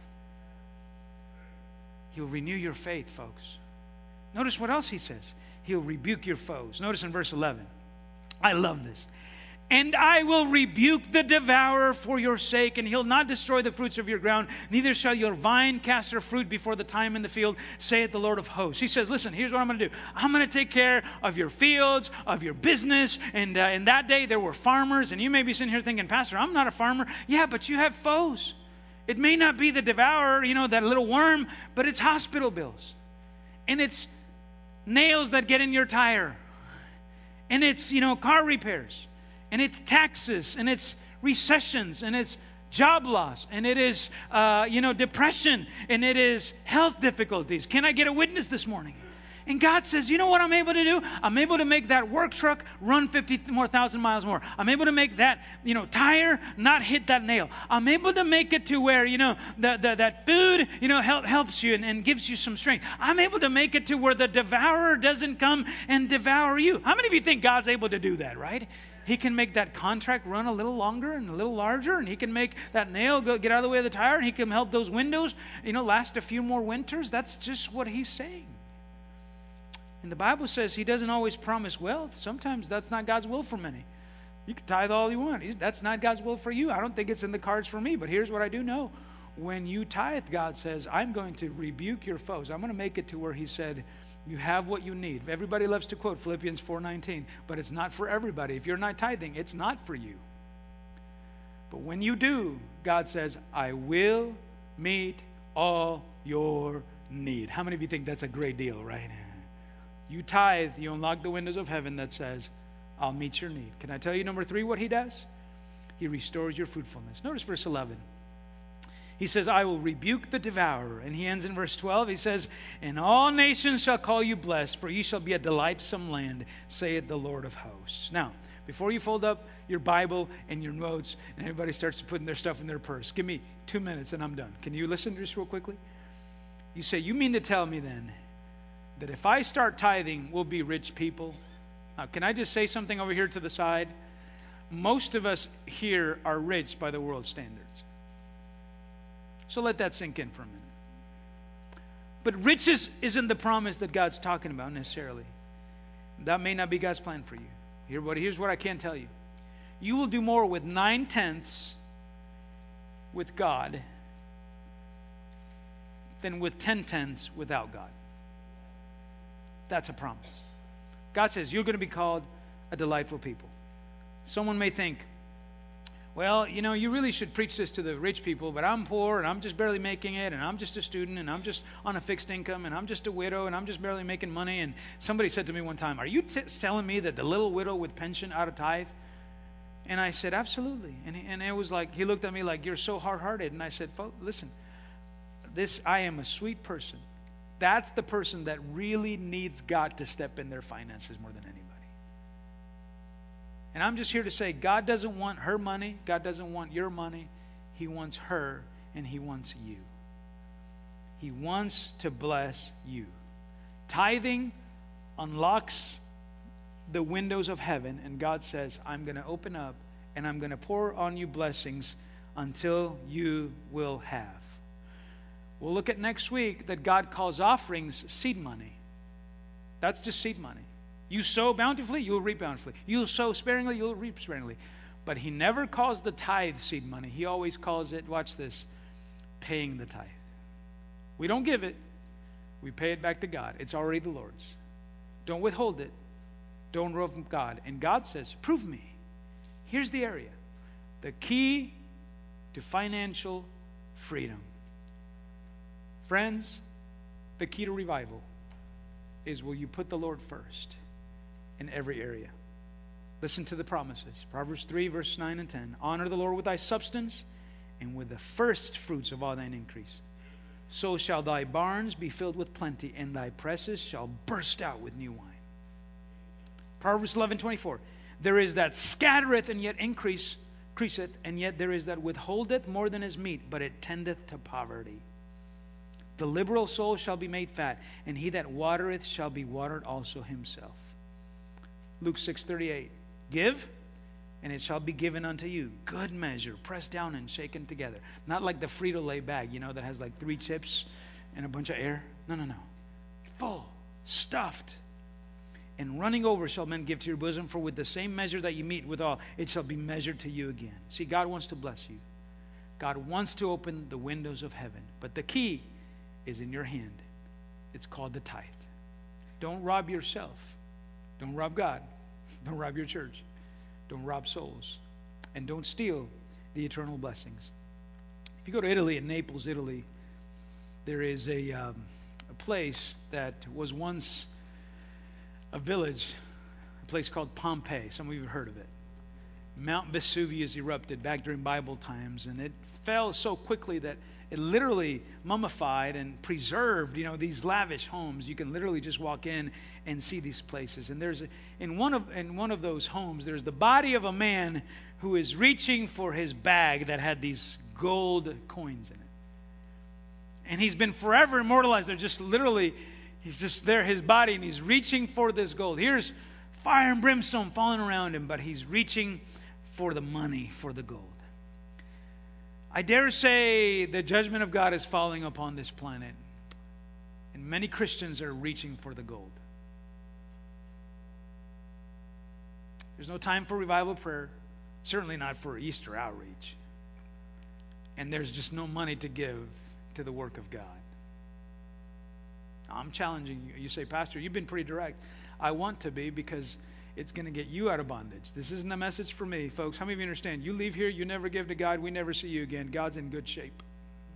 He'll renew your faith, folks. Notice what else He says. He'll rebuke your foes. Notice in verse eleven. I love this. And I will rebuke the devourer for your sake, and he'll not destroy the fruits of your ground, neither shall your vine cast her fruit before the time in the field, saith the Lord of hosts. He says, listen, here's what I'm going to do. I'm going to take care of your fields, of your business. And uh, in that day, there were farmers, and you may be sitting here thinking, Pastor, I'm not a farmer. Yeah, but you have foes. It may not be the devourer, you know, that little worm, but it's hospital bills. And it's nails that get in your tire. And it's, you know, car repairs, and it's taxes, and it's recessions, and it's job loss, and it is, uh, you know, depression, and it is health difficulties. Can I get a witness this morning? And God says, you know what I'm able to do? I'm able to make that work truck run fifty more thousand miles more. I'm able to make that, you know, tire not hit that nail. I'm able to make it to where, you know, the, the, that food, you know, help, helps you and, and gives you some strength. I'm able to make it to where the devourer doesn't come and devour you. How many of you think God's able to do that, right? He can make that contract run a little longer and a little larger, and He can make that nail go, get out of the way of the tire, and He can help those windows, you know, last a few more winters. That's just what He's saying. And the Bible says He doesn't always promise wealth. Sometimes that's not God's will for many. You can tithe all you want. He's, that's not God's will for you. I don't think it's in the cards for me. But here's what I do know. When you tithe, God says, I'm going to rebuke your foes. I'm going to make it to where He said, you have what you need. Everybody loves to quote Philippians four nineteen, but it's not for everybody. If you're not tithing, it's not for you. But when you do, God says, I will meet all your need. How many of you think that's a great deal, right? You tithe, you unlock the windows of heaven that says, I'll meet your need. Can I tell you, number three, what He does? He restores your fruitfulness. Notice verse eleven. He says, I will rebuke the devourer. And he ends in verse twelve. He says, and all nations shall call you blessed, for ye shall be a delightsome land, saith the Lord of hosts. Now, before you fold up your Bible and your notes and everybody starts putting their stuff in their purse, give me two minutes and I'm done. Can you listen just real quickly? You say, you mean to tell me then that if I start tithing, we'll be rich people? Now, can I just say something over here to the side? Most of us here are rich by the world's standards. So let that sink in for a minute. But riches isn't the promise that God's talking about necessarily. That may not be God's plan for you. Here, but here's what I can tell you. You will do more with nine-tenths with God than with ten-tenths without God. That's a promise. God says you're going to be called a delightful people. Someone may think, well, you know, you really should preach this to the rich people, but I'm poor and I'm just barely making it, and I'm just a student and I'm just on a fixed income and I'm just a widow and I'm just barely making money. And somebody said to me one time, are you t- telling me that the little widow with pension out of tithe? And I said, absolutely. And, he, and it was like, he looked at me like, you're so hard-hearted. And I said, listen, this, I am a sweet person. That's the person that really needs God to step in their finances more than anybody. And I'm just here to say, God doesn't want her money. God doesn't want your money. He wants her, and He wants you. He wants to bless you. Tithing unlocks the windows of heaven, and God says, I'm going to open up, and I'm going to pour on you blessings until you will have. We'll look at next week that God calls offerings seed money. That's just seed money. You sow bountifully, you'll reap bountifully. You sow sparingly, you'll reap sparingly. But he never calls the tithe seed money. He always calls it, watch this, paying the tithe. We don't give it. We pay it back to God. It's already the Lord's. Don't withhold it. Don't rob from God. And God says, prove me. Here's the area. The key to financial freedom. Friends, the key to revival is, will you put the Lord first in every area? Listen to the promises. Proverbs three, verse nine and ten. Honor the Lord with thy substance and with the first fruits of all thine increase. So shall thy barns be filled with plenty, and thy presses shall burst out with new wine. Proverbs eleven, twenty-four. There is that scattereth and yet increase, increaseth, and yet there is that withholdeth more than is meet, but it tendeth to poverty. The liberal soul shall be made fat, and he that watereth shall be watered also himself. Luke six, thirty-eight. Give, and it shall be given unto you. Good measure, pressed down and shaken together. Not like the Frito-Lay bag, you know, that has like three chips and a bunch of air. No, no, no. Full, stuffed, and running over shall men give to your bosom, for with the same measure that you meet withal, it shall be measured to you again. See, God wants to bless you. God wants to open the windows of heaven. But the key is in your hand. It's called the tithe. Don't rob yourself. Don't rob God. Don't rob your church. Don't rob souls. And don't steal the eternal blessings. If you go to Italy, in Naples, Italy, there is a, um, a place that was once a village, a place called Pompeii. Some of you have heard of it. Mount Vesuvius erupted back during Bible times, and it fell so quickly that it literally mummified and preserved, you know, these lavish homes. You can literally just walk in and see these places. And there's a, in one of in one of those homes, there's the body of a man who is reaching for his bag that had these gold coins in it. And he's been forever immortalized. They're just literally, he's just there, his body, and he's reaching for this gold. Here's fire and brimstone falling around him, but he's reaching for the money, for the gold. I dare say the judgment of God is falling upon this planet, and many Christians are reaching for the gold. There's no time for revival prayer, certainly not for Easter outreach, and there's just no money to give to the work of God. I'm challenging you. You say, Pastor, you've been pretty direct. I want to be, because it's going to get you out of bondage. This isn't a message for me, folks. How many of you understand? You leave here, you never give to God, we never see you again. God's in good shape.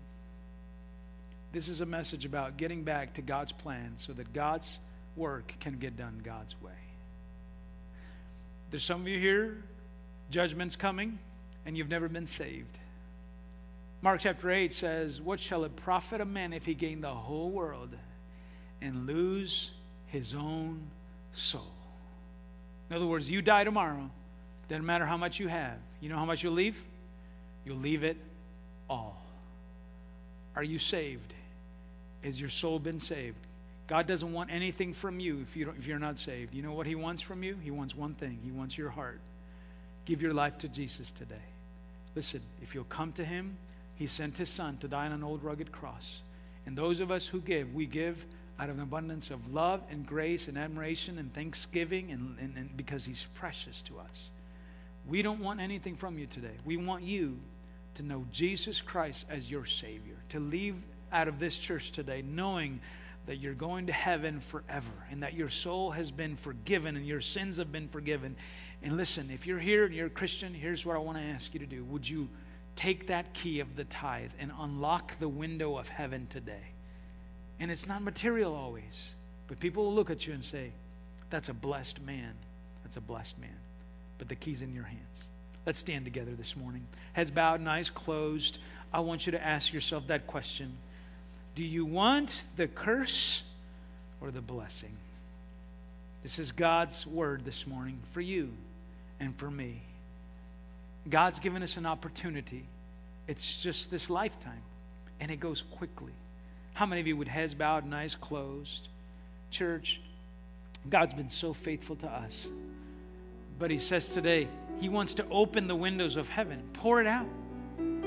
This is a message about getting back to God's plan so that God's work can get done God's way. There's some of you here, judgment's coming, and you've never been saved. Mark chapter eight says, what shall it profit a man if he gain the whole world and lose his own soul? In other words, you die tomorrow, doesn't matter how much you have. You know how much you'll leave? You'll leave it all. Are you saved? Has your soul been saved? God doesn't want anything from you if, you don't, if you're not saved. You know what he wants from you? He wants one thing. He wants your heart. Give your life to Jesus today. Listen, if you'll come to him, he sent his son to die on an old rugged cross. And those of us who give, we give out of an abundance of love and grace and admiration and thanksgiving, and, and, and because he's precious to us. We don't want anything from you today. We want you to know Jesus Christ as your Savior, to leave out of this church today knowing that you're going to heaven forever, and that your soul has been forgiven and your sins have been forgiven. And listen, if you're here and you're a Christian, here's what I want to ask you to do. Would you take that key of the tithe and unlock the window of heaven today? And it's not material always, but people will look at you and say, that's a blessed man. That's a blessed man. But the key's in your hands. Let's stand together this morning. Heads bowed and eyes closed. I want you to ask yourself that question. Do you want the curse or the blessing? This is God's word this morning for you and for me. God's given us an opportunity. It's just this lifetime, and it goes quickly. How many of you with heads bowed and eyes closed? Church, God's been so faithful to us. But he says today, he wants to open the windows of heaven. Pour it out.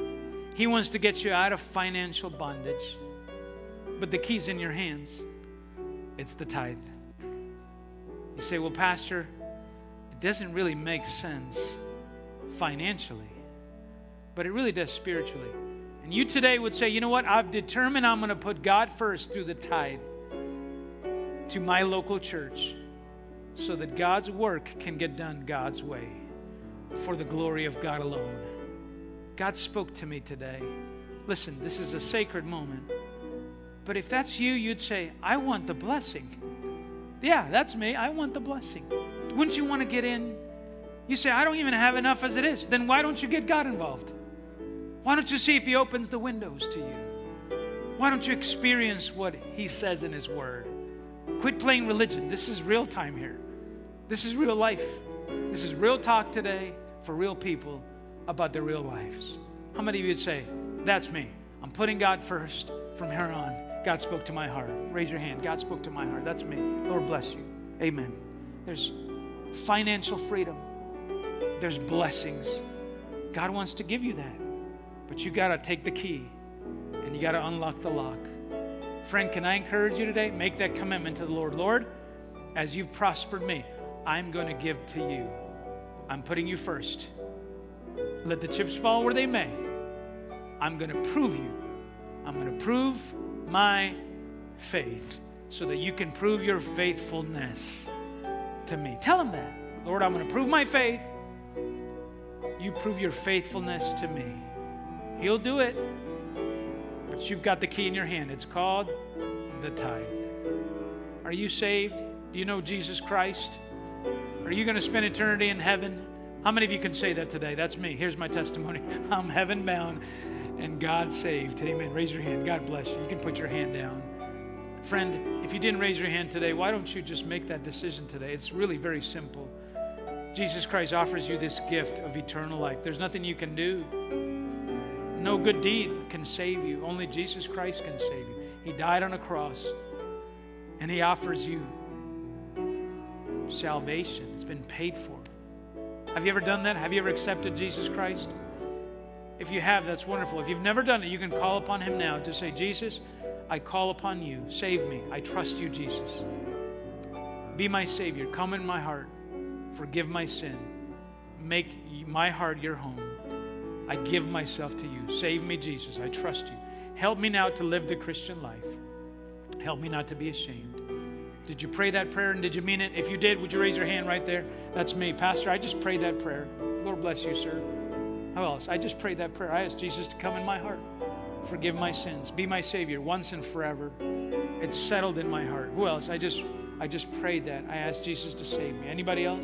He wants to get you out of financial bondage. But the key's in your hands. It's the tithe. You say, well, Pastor, it doesn't really make sense financially, but it really does spiritually. And you today would say, you know what? I've determined I'm going to put God first through the tithe to my local church so that God's work can get done God's way for the glory of God alone. God spoke to me today. Listen, this is a sacred moment. But if that's you, you'd say, I want the blessing. Yeah, that's me. I want the blessing. Wouldn't you want to get in? You say, I don't even have enough as it is. Then why don't you get God involved? Why don't you see if He opens the windows to you? Why don't you experience what He says in His Word? Quit playing religion. This is real time here. This is real life. This is real talk today for real people about their real lives. How many of you would say, that's me. I'm putting God first from here on. God spoke to my heart. Raise your hand. God spoke to my heart. That's me. Lord bless you. Amen. There's financial freedom. There's blessings. God wants to give you that. But you got to take the key and you got to unlock the lock. Friend, can I encourage you today? Make that commitment to the Lord. Lord, as you've prospered me, I'm going to give to you. I'm putting you first. Let the chips fall where they may. I'm going to prove you. I'm going to prove my faith so that you can prove your faithfulness to me. Tell him that. Lord, I'm going to prove my faith. You prove your faithfulness to me. He'll do it. But you've got the key in your hand. It's called the tithe. Are you saved? Do you know Jesus Christ? Are you going to spend eternity in heaven? How many of you can say that today? That's me. Here's my testimony. I'm heaven bound and God saved. Amen. Raise your hand. God bless you. You can put your hand down. Friend, if you didn't raise your hand today, why don't you just make that decision today? It's really very simple. Jesus Christ offers you this gift of eternal life. There's nothing you can do. No good deed can save you. Only Jesus Christ can save you. He died on a cross and He offers you salvation. It's been paid for. Have you ever done that? Have you ever accepted Jesus Christ? If you have, that's wonderful. If you've never done it, you can call upon Him now to say, Jesus, I call upon you. Save me. I trust you, Jesus. Be my Savior. Come in my heart. Forgive my sin. Make my heart your home. I give myself to you. Save me, Jesus. I trust you. Help me now to live the Christian life. Help me not to be ashamed. Did you pray that prayer and did you mean it? If you did, would you raise your hand right there? That's me. Pastor, I just prayed that prayer. Lord bless you, sir. How else? I just prayed that prayer. I asked Jesus to come in my heart. Forgive my sins. Be my Savior once and forever. It's settled in my heart. Who else? I just I just prayed that. I asked Jesus to save me. Anybody else?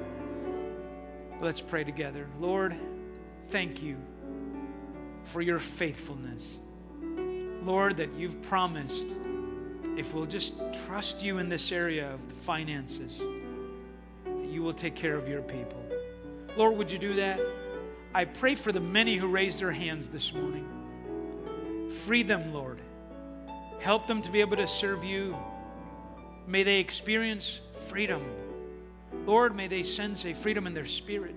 Let's pray together. Lord, thank you for your faithfulness. Lord, that you've promised if we'll just trust you in this area of the finances, that you will take care of your people. Lord, would you do that? I pray for the many who raised their hands this morning. Free them, Lord. Help them to be able to serve you. May they experience freedom. Lord, may they sense a freedom in their spirit.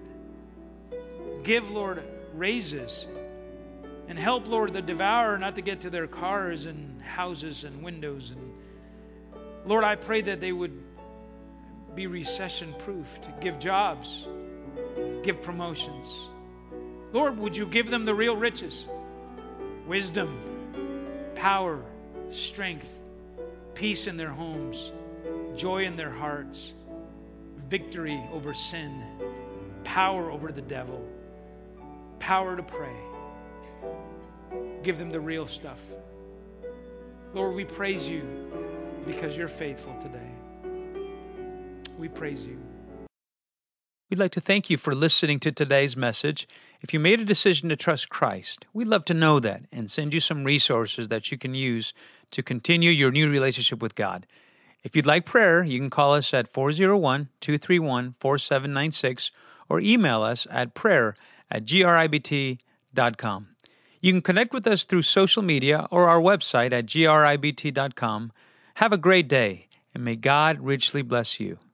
Give, Lord, raises. And help, Lord, the devourer not to get to their cars and houses and windows. And Lord, I pray that they would be recession-proof, to give jobs, give promotions. Lord, would you give them the real riches? Wisdom, power, strength, peace in their homes, joy in their hearts, victory over sin, power over the devil, power to pray. Give them the real stuff. Lord, we praise you because you're faithful today. We praise you. We'd like to thank you for listening to today's message. If you made a decision to trust Christ, we'd love to know that and send you some resources that you can use to continue your new relationship with God. If you'd like prayer, you can call us at four oh one, two three one, four seven nine six or email us at prayer at gribt dot com. You can connect with us through social media or our website at gribt dot com. Have a great day, and may God richly bless you.